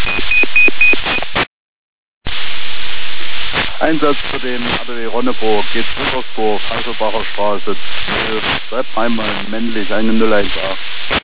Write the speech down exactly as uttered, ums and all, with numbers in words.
Einsatz für den A D W Ronneburg, geht Rüttersburg, Hasselbacher Straße, schreibt einmal männlich, eine null eins acht.